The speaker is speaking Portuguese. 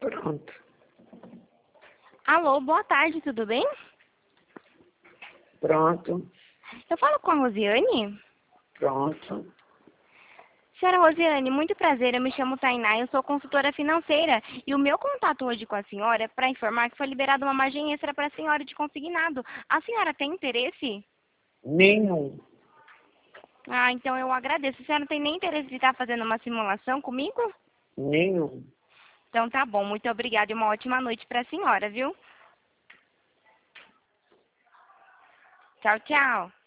Pronto. Alô, boa tarde, tudo bem? Pronto. Eu falo com a Rosiane? Pronto. Senhora Rosiane, muito prazer, eu me chamo Tainá, eu sou consultora financeira e o meu contato hoje com a senhora é para informar que foi liberada uma margem extra para a senhora de consignado. A senhora tem interesse? Nenhum. Ah, então eu agradeço. A senhora não tem nem interesse de estar fazendo uma simulação comigo? Nenhum. Então tá bom, muito obrigada e uma ótima noite para a senhora, viu? Tchau, tchau.